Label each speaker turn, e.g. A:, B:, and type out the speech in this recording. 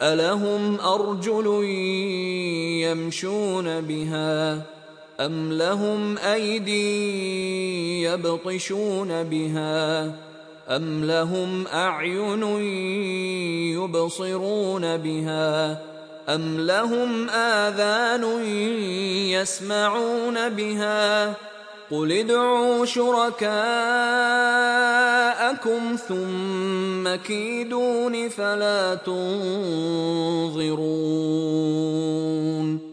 A: ألهم أرجل يمشون بها أم لهم أيدي يبطشون بها أم لهم أعين يبصرون بها أم لهم آذان يسمعون بها قل ادعوا شركاءكم ثم كيدون فلا تنظرون